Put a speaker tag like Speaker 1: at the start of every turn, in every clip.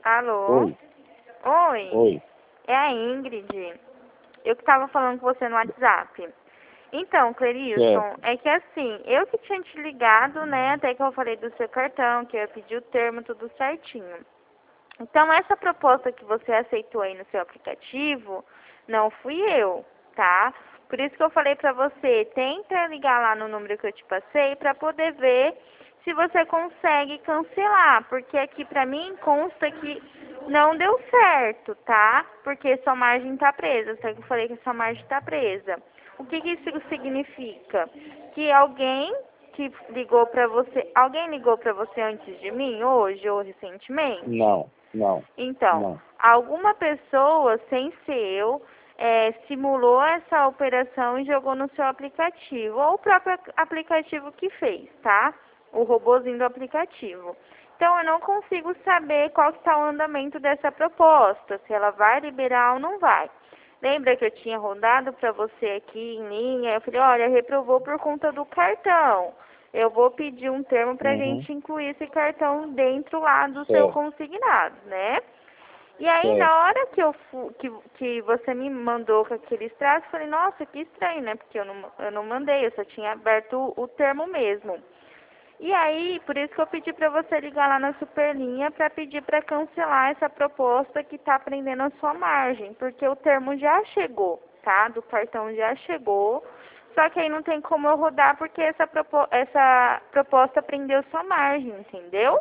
Speaker 1: Alô?
Speaker 2: Oi.
Speaker 1: Oi,
Speaker 2: Oi.
Speaker 1: é a Ingrid. Eu que estava falando com você no WhatsApp. Então, Clerilson,
Speaker 2: Certo.
Speaker 1: é que assim, eu que tinha te ligado, né, até que eu falei do seu cartão, que eu ia pedir o termo, tudo certinho. Então, essa proposta que você aceitou aí no seu aplicativo, não fui eu, tá? Por isso que eu falei pra você, tenta ligar lá no número que eu te passei pra poder ver se você consegue cancelar, porque aqui pra mim consta que não deu certo, tá? Porque sua margem tá presa, só que eu falei que sua margem tá presa. O que que isso significa? Que que ligou pra você, alguém ligou pra você antes de mim, hoje ou recentemente?
Speaker 2: Não, não,
Speaker 1: Então,
Speaker 2: não.
Speaker 1: alguma pessoa, sem ser eu, simulou essa operação e jogou no seu aplicativo, ou o próprio aplicativo que fez, tá? O robozinho do aplicativo. Então, eu não consigo saber qual que está o andamento dessa proposta, se ela vai liberar ou não vai. Lembra que eu tinha rodado para você aqui em linha? Eu falei, olha, reprovou por conta do cartão. Eu vou pedir um termo para a
Speaker 2: Uhum.
Speaker 1: gente incluir esse cartão dentro lá do seu
Speaker 2: Certo,
Speaker 1: consignado, né? E aí,
Speaker 2: certo.
Speaker 1: na hora que você me mandou com aquele extrato, eu falei, nossa, que estranho, né? Porque eu não mandei, eu só tinha aberto o termo mesmo. E aí, por isso que eu pedi para você ligar lá na Superlinha para pedir para cancelar essa proposta que está prendendo a sua margem, porque o termo já chegou, tá? Do cartão já chegou, só que aí não tem como eu rodar porque essa proposta prendeu sua margem, entendeu?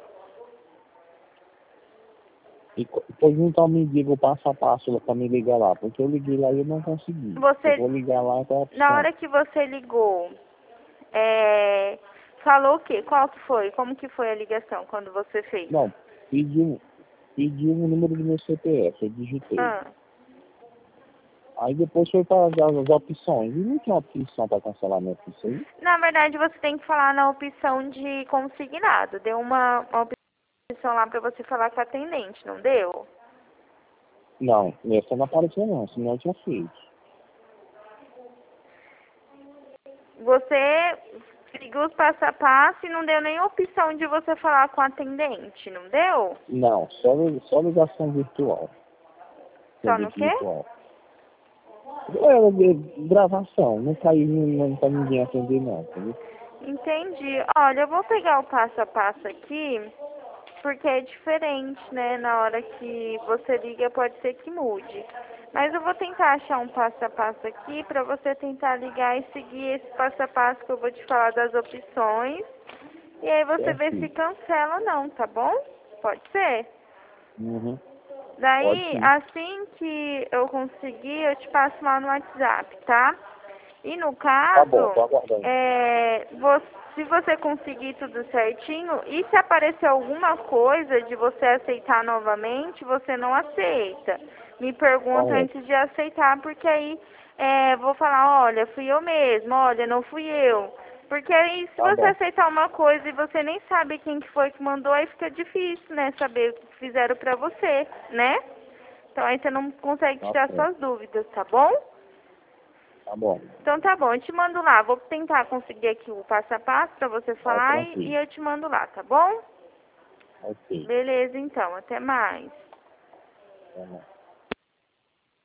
Speaker 2: Pois então me diga o passo a passo para me ligar lá, porque eu liguei lá e eu não consegui. Eu
Speaker 1: Você,
Speaker 2: vou ligar lá com a
Speaker 1: na
Speaker 2: opção.
Speaker 1: hora que você ligou, é, falou o quê? Qual que foi? Como que foi a ligação quando você fez?
Speaker 2: Não, pediu o número do meu CPF, eu digitei.
Speaker 1: Ah.
Speaker 2: Aí depois foi para as opções. E não tinha opção para cancelamento disso aí?
Speaker 1: Na verdade, você tem que falar na opção de consignado. Deu uma opção lá para você falar com a atendente, não deu?
Speaker 2: Não, essa não apareceu não, senão eu tinha feito.
Speaker 1: Você seguiu os passo a passo e não deu nem opção de você falar com a atendente, não deu?
Speaker 2: Não, só ligação virtual.
Speaker 1: Só no
Speaker 2: Atendente
Speaker 1: quê?
Speaker 2: virtual. Gravação, não caiu, não tá ninguém atender não, entendeu?
Speaker 1: Entendi. Olha, eu vou pegar o passo a passo aqui, porque é diferente, né? Na hora que você liga pode ser que mude. Mas eu vou tentar achar um passo a passo aqui para você tentar ligar e seguir esse passo a passo que eu vou te falar das opções. E aí você vê se
Speaker 2: Certinho.
Speaker 1: cancela ou não, tá bom? Pode ser?
Speaker 2: Uhum. Pode
Speaker 1: Daí,
Speaker 2: sim.
Speaker 1: assim que eu conseguir, eu te passo lá no WhatsApp, tá? E no
Speaker 2: Tá bom,
Speaker 1: caso,
Speaker 2: tô aguardando.
Speaker 1: se você conseguir tudo certinho, e se aparecer alguma coisa de você aceitar novamente, você não aceita. Me pergunta
Speaker 2: Correto.
Speaker 1: antes de aceitar, porque aí vou falar, olha, fui eu mesmo, olha, não fui eu. Porque aí, se
Speaker 2: Tá
Speaker 1: você
Speaker 2: bom.
Speaker 1: aceitar uma coisa e você nem sabe quem que foi que mandou, aí fica difícil, né, saber o que fizeram pra você, né? Então aí você não consegue
Speaker 2: Tá
Speaker 1: tirar
Speaker 2: certo.
Speaker 1: suas dúvidas, tá bom?
Speaker 2: Tá bom.
Speaker 1: Então tá bom, eu te mando lá. Vou tentar conseguir aqui o passo a passo pra você
Speaker 2: Tá
Speaker 1: falar e
Speaker 2: tranquilo.
Speaker 1: eu te mando lá, tá bom?
Speaker 2: Ok.
Speaker 1: Beleza, então. Até mais.
Speaker 2: Tá bom.